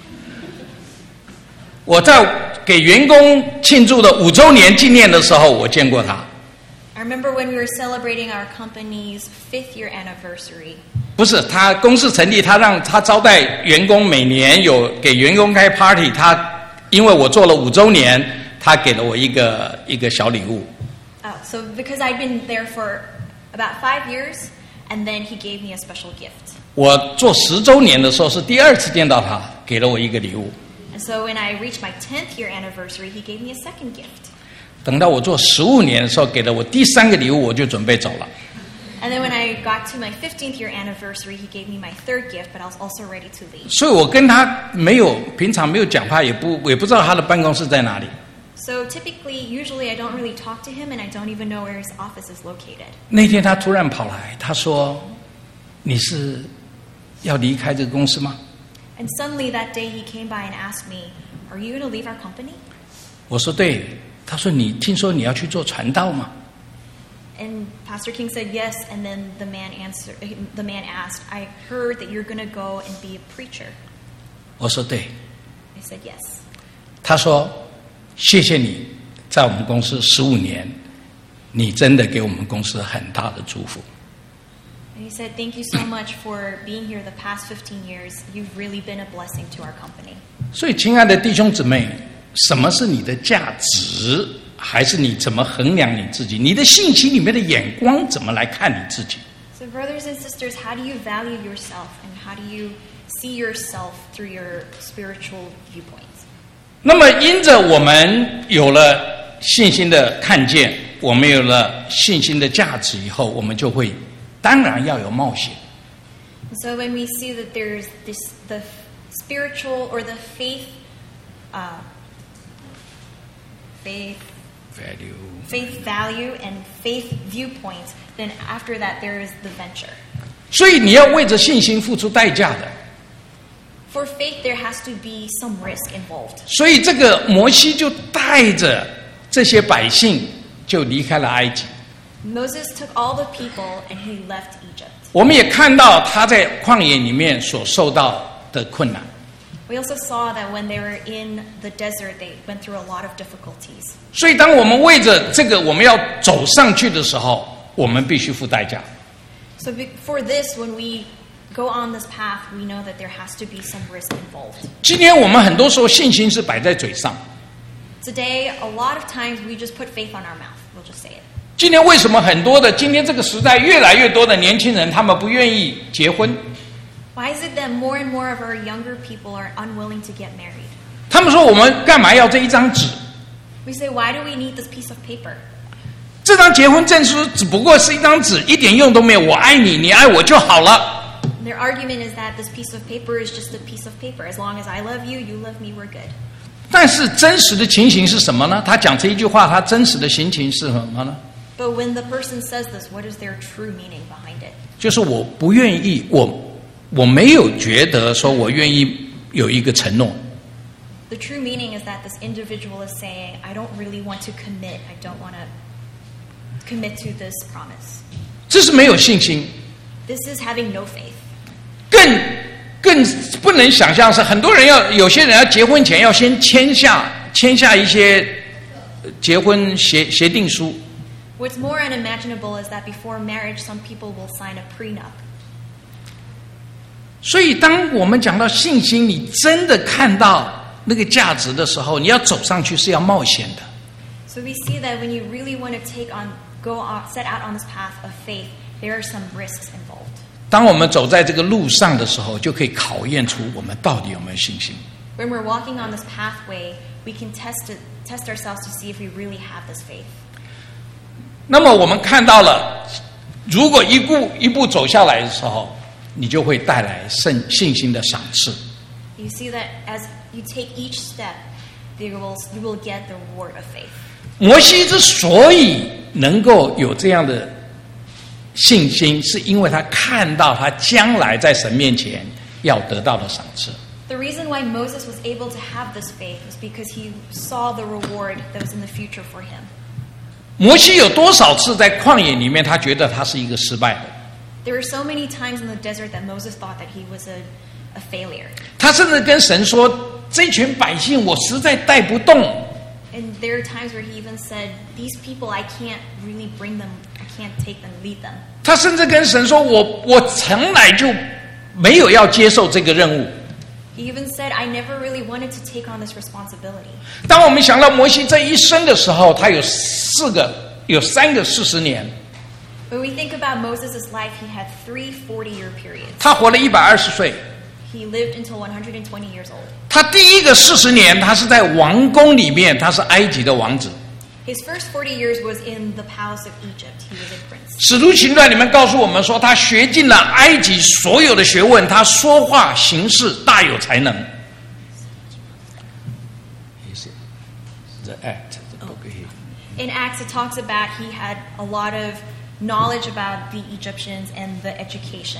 我在给员工庆祝的五周年纪念的时候，我见过他。 I remember when we were celebrating our company's fifth year anniversary. 不是他公司成立，他让他招待员工，每年有给员工开 party。他因为我做了五周年，他给了我一个一个小礼物。 Oh, so because I'd been there for about five years, and then he gave me a special gift. 我做十周年的时候是第二次见到他，给了我一个礼物。 And so when I reached my tenth year anniversary, he gave me a second gift. 等到我做十五年的时候，给了我第三个礼物，我就准备走了。 And then when I got to my fifteenth year anniversary, he gave me my third gift, but I was also ready to leave. 所以我跟他没有平常没有讲话，也不也不知道他的办公室在哪里。 So typically, usually I don't really talk to him, and I don't even know where his office is located. 那天他突然跑来，他说：“你是要离开这个公司吗？” And suddenly that day he came by and asked me, "Are you going to leave our company?" 我说：“对。”他说：“你听说你要去做传道吗？” And Pastor King said yes, and then the man answered. The man asked, "I heard that you're going to go and be a preacher." 我说：“对。” I said yes. 他说：“谢谢你在我们公司十五年，你真的给我们公司很大的祝福。” And he said, "Thank you so much for being here the past fifteen years. You've really been a blessing to our company." 所以，亲爱的弟兄姊妹，什么是你的价值？ 还是你怎么衡量你自己？你的信心里面的眼光怎么来看你自己？ So brothers and sisters, how do you value yourself and how do you see yourself through your spiritual viewpoints? 那么因着我们有了信心的看见，我们有了信心的价值以后，我们就会当然要有冒险。 So when we see that there's this the spiritual or the faith uh, faith Value. faith value and faith viewpoints, then after that there is the venture. 所以你要为着信心付出代价的。 For faith there has to be some risk involved. 所以这个摩西就带着这些百姓就离开了埃及。 Moses took all the people and he left Egypt. 我们也看到他在旷野里面所受到的困难。 We also saw that when they were in the desert, they went through a lot of difficulties. 所以当我们为着这个我们要走上去的时候，我们必须付代价。 So be- for this, when we go on this path, we know that there has to be some risk involved. 今天我们很多时候信心是摆在嘴上。 Today, a lot of times we just put faith on our mouth. We'll just say it. 今天为什么很多的今天这个时代越来越多的年轻人他们不愿意结婚？ Why is it that more and more of our younger people are unwilling to get married? 他们说我们干嘛要这一张纸？ We say, why do we need this piece of paper? 这张结婚证书只不过是一张纸，一点用都没有。我爱你，你爱我就好了。 Their argument is that this piece of paper is just a piece of paper. As long as I love you, you love me, we're good. 但是真实的情形是什么呢？他讲这一句话，他真实的心情是什么呢？ But when the person says this, what is their true meaning behind it? 就是我不愿意，我我没有觉得说我愿意有一个承诺。 The true meaning is that this individual is saying, I don't really want to commit. I don't want to commit to this promise. 这是没有信心。 This is having no faith. 更更不能想象是很多人要有些人要结婚前要先签下签下一些结婚协协定书。 What's more unimaginable is that before marriage, some people will sign a prenup. 所以，当我们讲到信心，你真的看到那个价值的时候，你要走上去是要冒险的。 So we see that when you really want to take on, go on, set out on this path of faith, there are some risks involved. 当我们走在这个路上的时候，就可以考验出我们到底有没有信心。 When we're walking on this pathway, we can test it, test ourselves to see if we really have this faith. 那么我们看到了，如果一步一步走下来的时候，你就会带来信信心的赏赐。 You see that as you take each step, you will, you will get the reward of faith. 摩西之所以能够有这样的信心，是因为他看到他将来在神面前要得到的赏赐。 The reason why Moses was able to have this faith was because he saw the reward that was in the future for him. 摩西有多少次在旷野里面，他觉得他是一个失败的？ There were so many times in the desert that Moses thought that he was a, a failure. 他甚至跟神说：“这群百姓我实在带不动。” And there are times where he even said, these people, I can't really bring them, I can't take them, lead them. 他甚至跟神说：“我我从来就没有要接受这个任务。” He even said, I never really wanted to take on this responsibility. 当我们想到摩西这一生的时候，他有四个，有三个四十年， When we think about Moses' life, he had three forty-year periods. 他活了一百二十岁。 He lived until one hundred twenty years old. 他第一个四十年，他是在王宫里面，他是埃及的王子。 His first forty years was in the palace of Egypt. He was a prince. 使徒行传里面告诉我们说，他学尽了埃及所有的学问，他说话行事大有才能。The act, the book here. In Acts, it talks about he had a lot of knowledge about the Egyptians and the education.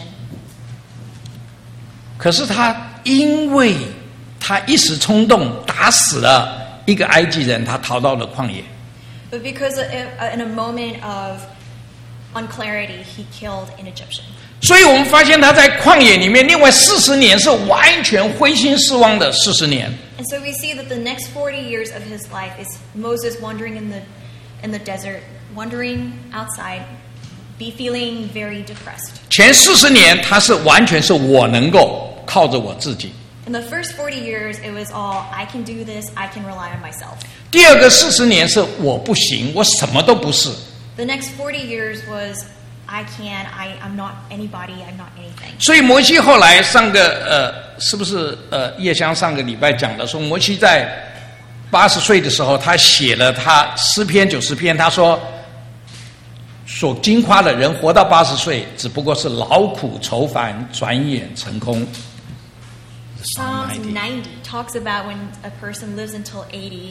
可是他因为他一时冲动，打死了一个埃及人，他逃到了旷野。 But because in a moment of unclarity, he killed an Egyptian. 所以我们发现他在旷野里面，另外四十年是完全灰心失望的四十年。 And so we see that the next forty years of his life is Moses wandering in the in the desert, wandering outside, be feeling very depressed. 前四十年他是完全是我能够靠着我自己。 In the first forty years, it was all, I can do this, I can rely on myself. 第二个四十年是我不行，我什么都不是。 The next forty years was, I can, I, I'm not anybody, I'm not anything. 所以摩西后来上个呃，是不是呃叶香上个礼拜讲的说，摩西在八十岁的时候，他写了他诗篇九十篇，他说所经夸的人活到八十岁，只不过是劳苦愁烦，转眼成空。 Psalms ninety talks about when a person lives until eighty.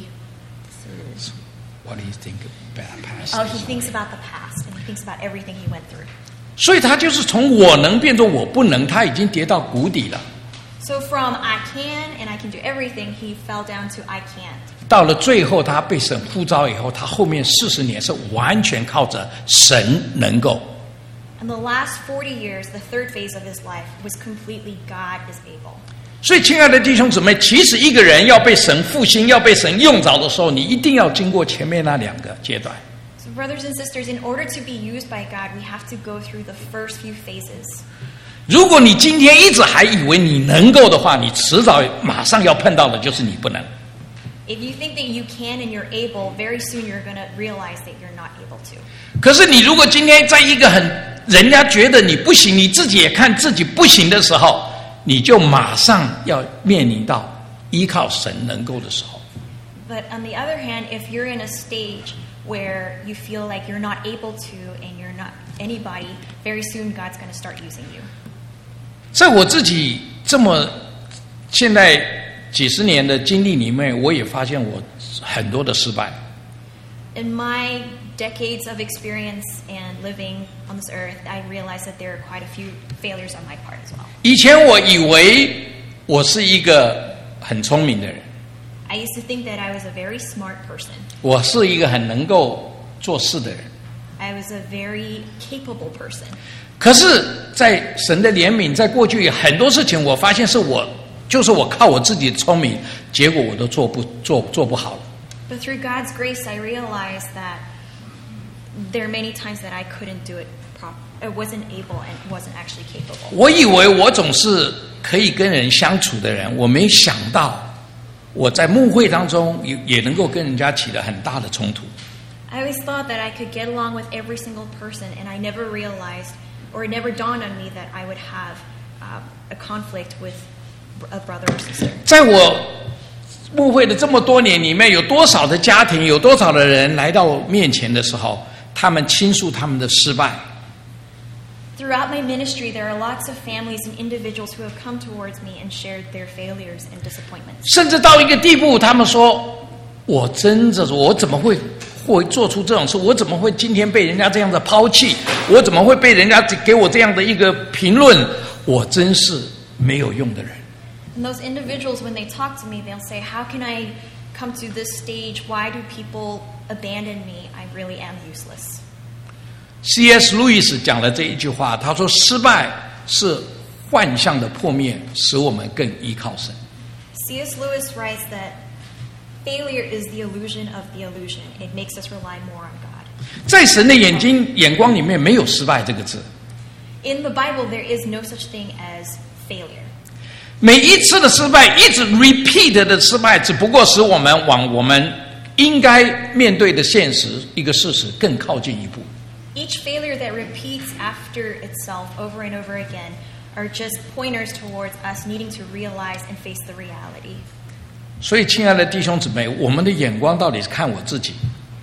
What do you think about past? Oh, he thinks about the past and he thinks about everything he went through. 所以他就是从我能变成我不能，他已经跌到谷底了。 So from I can and I can do everything, he fell down to I can't. 到了最后，他被神呼召以后，他后面四十年是完全靠着神能够。 And the last forty years, the third phase of his life, was completely God is able. 所以，亲爱的弟兄姊妹，其实一个人要被神复兴、要被神用着的时候，你一定要经过前面那两个阶段。 So brothers and sisters, in order to be used by God, we have to go through the first few phases. 如果你今天一直还以为你能够的话，你迟早马上要碰到的就是你不能。 If you think that you can and you're able, very soon you're going to realize that you're not able to. 可是你如果今天在一个很人家觉得你不行，你自己也看自己不行的时候，你就马上要面临到依靠神能够的时候。 But on the other hand, if you're in a stage where you feel like you're not able to and you're not anybody, very soon God's going to start using you. 在我自己这么现在几十年的经历里面，我也发现我很多的失败。 In my decades of experience and living on this earth, I realized that there are quite a few failures on my part as well. 以前我以为我是一个很聪明的人， I used to think that I was a very smart person. 我是一个很能够做事的人。 I was a very capable person. 可是，在神的怜悯，在过去很多事情，我发现是我，就是我靠我自己的聪明，结果我都做不做做不好了。 But through God's grace, I realized that there are many times that I couldn't do it properly. I wasn't able and wasn't actually capable. 我以为我总是可以跟人相处的人，我没想到我在牧会当中也也能够跟人家起了很大的冲突。 I always thought that I could get along with every single person, and I never realized, or it never dawned on me that I would have uh, a conflict with a brother or sister. 在我牧会的这么多年里面，有多少的家庭，有多少的人来到我面前的时候，他们倾诉他们的失败。 Throughout my ministry, there are lots of families and individuals who have come towards me and shared their failures and disappointments. 甚至到一个地步，他们说：“我真的，我怎么会会做出这种事？我怎么会今天被人家这样的抛弃？我怎么会被人家给我这样的一个评论？我真是没有用的人。” And those individuals, when they talk to me, they'll say, how can I come to this stage? Why do people abandon me? I really am useless. C S 路易斯讲了这一句话，他说：“失败是幻象的破灭，使我们更依靠神。” C S Lewis writes that failure is the illusion of the illusion. It makes us rely more on God. 在神的眼睛眼光里面，没有失败这个字。 In the Bible, there is no such thing as failure. 每一次的失败，一直 repeat 的失败，只不过使我们往我们应该面对的现实一个事实更靠近一步。 Each failure that repeats after itself over and over again are just pointers towards us needing to realize and face the reality. 所以，亲爱的弟兄姊妹，我们的眼光到底是看我自己，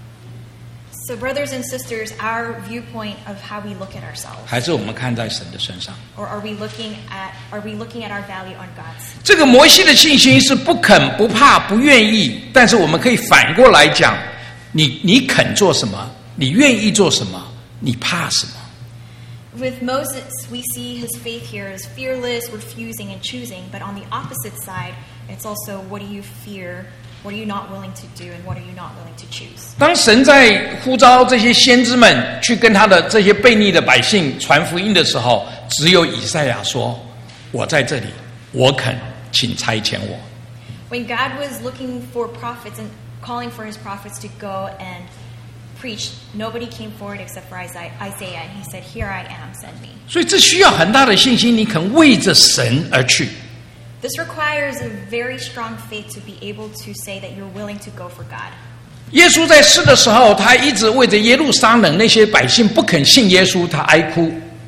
So brothers and sisters, our viewpoint of how we look at ourselves, 还是我们看在神的身上？ or are we looking at are we looking at our value on God's? 这个摩西的信心是不肯、不怕、不愿意，但是我们可以反过来讲：你你肯做什么？你愿意做什么？你怕什么？ With Moses, we see his faith here as fearless, refusing and choosing, but on the opposite side, it's also what do you fear, what are you not willing to do, and what are you not willing to choose? 当神在呼召这些先知们去跟他的这些悖逆的百姓传福音的时候，只有以赛亚说：“我在这里，我肯，请差遣我。” When God was looking for prophets and calling for his prophets to go and preach, nobody came forward except for Isaiah, and he said, "Here I am, send me." 所以这需要很大的信心，你肯为着神而去。 This requires a very strong faith to be able to say that you're willing to go for God. 耶稣在世的时候，他一直为着耶路撒冷那些百姓不肯信耶稣，他哀哭。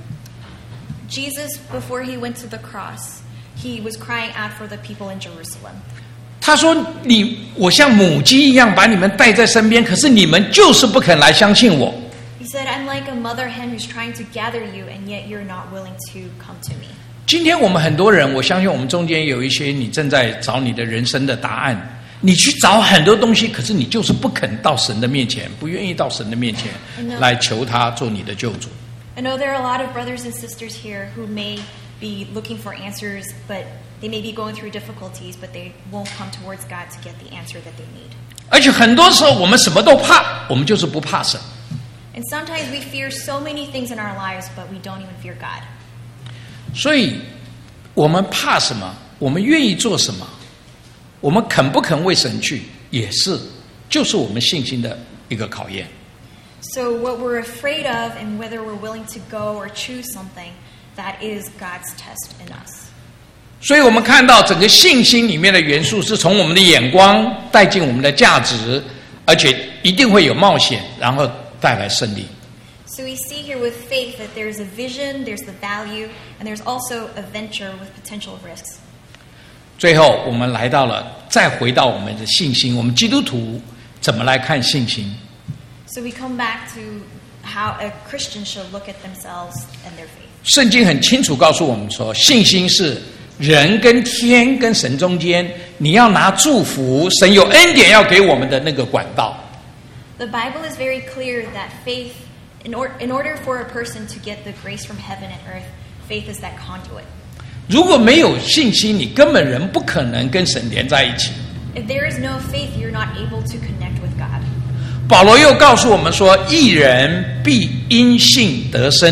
Jesus, before he went to the cross, he was crying out for the people in Jerusalem. 他说：“你，我像母鸡一样把你们带在身边，可是你们就是不肯来相信我。” He said, I'm like a mother hen who's trying to gather you, and yet you're not willing to come to me. 今天我们很多人，我相信我们中间有一些你正在找你的人生的答案，你去找很多东西，可是你就是不肯到神的面前，不愿意到神的面前来求他做你的救主。 I know there are a lot of brothers and sisters here who may be looking for answers, but they may be going through difficulties, but they won't come towards God to get the answer that they need. 而且很多时候我们什么都怕，我们就是不怕神。 And sometimes we fear so many things in our lives, but we don't even fear God. 所以我们怕什么？我们愿意做什么？我们肯不肯为神去，也是就是我们信心的一个考验。 So what we're afraid of and whether we're willing to go or choose something, that is God's test in us. 所以我们看到整个信心里面的元素是从我们的眼光带进我们的价值，而且一定会有冒险，然后带来胜利。 So we see here with faith that there's a vision, there's the value, and there's also a venture with potential risks. 最后我们来到了，再回到我们的信心，我们基督徒怎么来看信心？ So we come back to how a Christian should look at themselves and their faith. 圣经很清楚告诉我们说，信心是人跟天跟神中间，你要拿祝福，神有恩典要给我们的那个管道。 The Bible is very clear that faith, in, or, in order for a person to get the grace from heaven and earth, faith is that conduit. 如果没有信心，你根本人不可能跟神连在一起。 If there is no faith, you're not able to connect with God. 保罗又告诉我们说，义人必因信得生。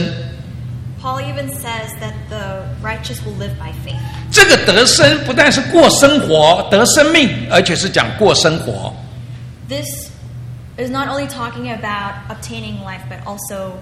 Paul even says that the righteous will live by faith. 这个得生不但是过生活、得生命，而且是讲过生活。 This is not only talking about obtaining life, but also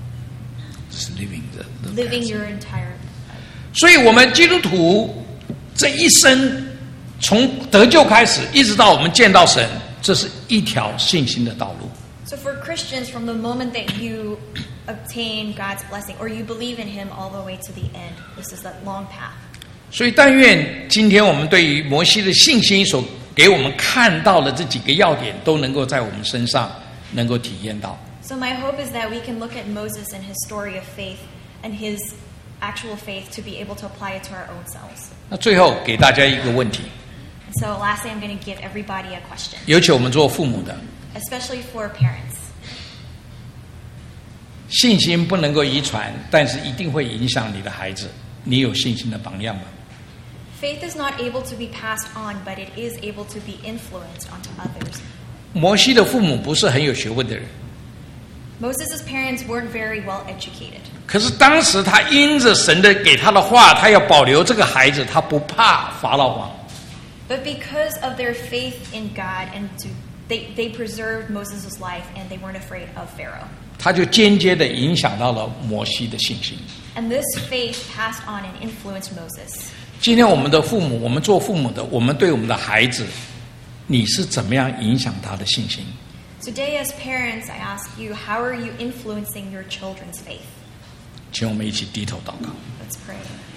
living, the, the living your entire life. 所以我们基督徒这一生，从得救开始，一直到我们见到神，这是一条信心的道路。 So for Christians, from the moment that you obtain God's blessing, or you believe in Him all the way to the end, this is that long path. 所以但愿今天我们对于摩西的信心所给我们看到的这几个要点，都能够在我们身上能够体验到。 So my hope is that we can look at Moses and his story of faith and his actual faith to be able to apply it to our own selves. 那最后给大家一个问题， So lastly, I'm going to give everybody a question, 尤其我们做父母的， especially for parents. 信心不能够遗传，但是一定会影响你的孩子。你有信心的榜样吗？ Faith is not able to be passed on, but it is able to be influenced onto others. 摩西的父母不是很有学问的人， Moses' parents weren't very well educated. 可是当时他因着神的给他的话，他要保留这个孩子，他不怕法老王。 But because of their faith in God, and to, they, they preserved Moses' life, and they weren't afraid of Pharaoh. 他就间接的影响到了摩西的信心。 And this faith passed on and influenced Moses. 今天我们的父母，我们做父母的，我们对我们的孩子，你是怎么样影响他的信心？ Today, as parents, I ask you, how are you influencing your children's faith? 请我们一起低头祷告。 Let's pray.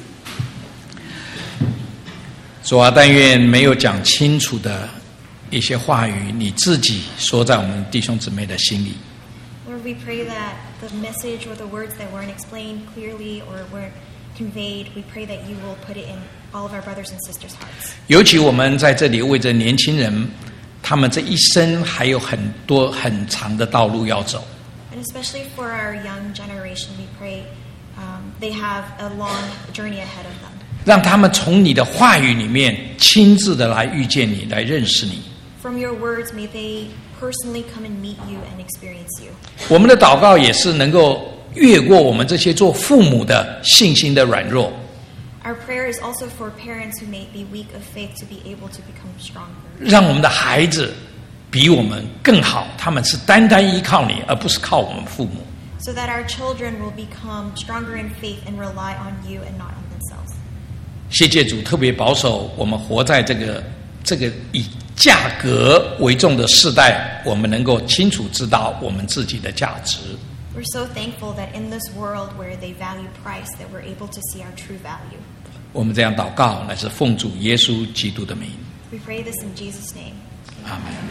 主啊，但愿没有讲清楚的一些话语，你自己说在我们弟兄姊妹的心里。 Lord, we pray that the message or the words that weren't explained clearly or weren't conveyed, we pray that you will put it in all of our brothers and sisters' hearts. 尤其我们在这里为着年轻人，他们这一生还有很多很长的道路要走。 And especially for our young generation, we pray um, they have a long journey ahead of them. 让他们从你的话语里面亲自的来遇见你，来认识你。 From your words, may they personally come and meet you and experience you. 我们的祷告也是能够越过我们这些做父母的信心的软弱， Our prayer is also for parents who may be weak of faith to be able to become stronger. 让我们的孩子比我们更好，他们是单单依靠你，而不是靠我们父母。 So that our children will become stronger in faith and rely on you and not on themselves. 谢谢主特别保守我们活在这个这个以价格为重的世代，我们能够清楚知道我们自己的价值。 We're so thankful that in this world where they value price, that we're able to see our true value. 我们这样祷告，乃是奉主耶稣基督的名。 We pray this in Jesus' name. 阿门。